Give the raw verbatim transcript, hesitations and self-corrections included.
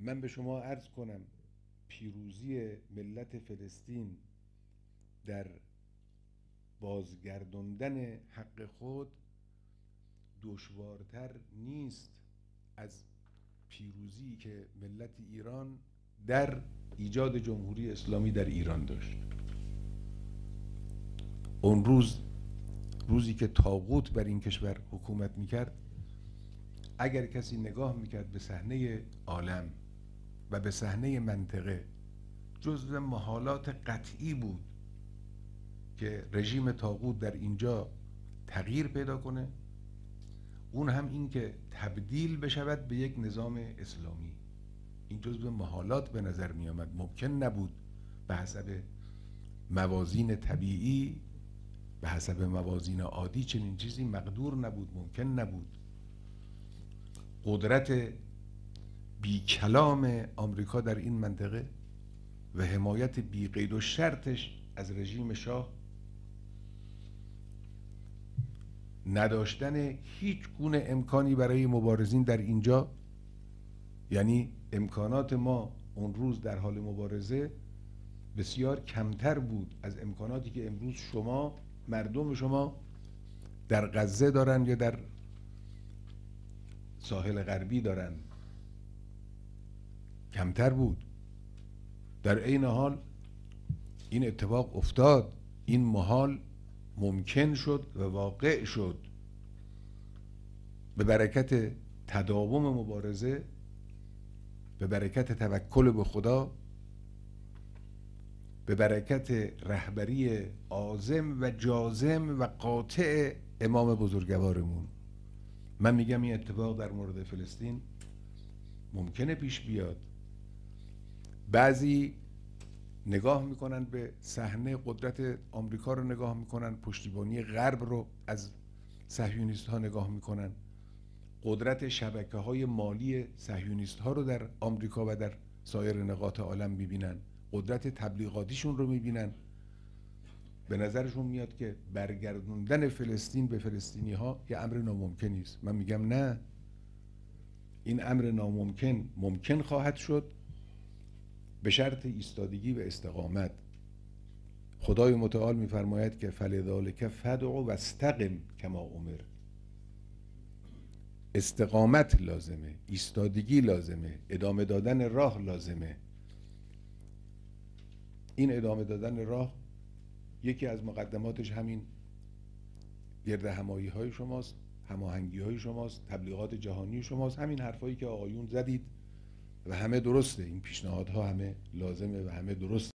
من به شما عرض کنم پیروزی ملت فلسطین در بازگرداندن حق خود دشوارتر نیست از پیروزی که ملت ایران در ایجاد جمهوری اسلامی در ایران داشت. اون روز روزی که طاغوت بر این کشور حکومت میکرد، اگر کسی نگاه میکرد به صحنه عالم و به صحنه منطقه، جزو محالات قطعی بود که رژیم طاغوت در اینجا تغییر پیدا کنه، اون هم این که تبدیل بشود به یک نظام اسلامی. این جزو محالات به نظر می آمد. ممکن نبود به حسب موازین طبیعی، به حسب موازین عادی چنین چیزی مقدور نبود، ممکن نبود. قدرت بی کلام آمریکا در این منطقه و حمایت بی قید و شرطش از رژیم شاه، نداشتن هیچ گونه امکانی برای مبارزین در اینجا، یعنی امکانات ما اون روز در حال مبارزه بسیار کمتر بود از امکاناتی که امروز شما مردم شما در غزه دارن یا در ساحل غربی دارن، کمتر بود. در عین حال این اتفاق افتاد، این محال ممکن شد و واقع شد به برکت تداوم مبارزه، به برکت توکل به خدا، به برکت رهبری عازم و جازم و قاطع امام بزرگوارمون. من میگم این اتفاق در مورد فلسطین ممکنه پیش بیاد. بعضی نگاه میکنن به صحنه قدرت آمریکا رو نگاه میکنن، پشتیبانی غرب رو از صهیونیست ها نگاه میکنن، قدرت شبکه های مالی صهیونیست ها رو در آمریکا و در سایر نقاط عالم میبینن، قدرت تبلیغاتیشون رو میبینن. به نظرشون میاد که برگردوندن فلسطین به فلسطینی ها یه امر ناممکنی است. من میگم نه، این امر ناممکن ممکن خواهد شد به شرط ایستادگی و استقامت. خدای متعال میفرماید که فلذالک فدع واستقم کما امر. استقامت لازمه، ایستادگی لازمه، ادامه دادن راه لازمه. این ادامه دادن راه یکی از مقدماتش همین گرد همایی های شماست، هماهنگی های شماست، تبلیغات جهانی شماست، همین حرفایی که آقایون زدید و همه درسته. این پیشنهادها همه لازمه و همه درست.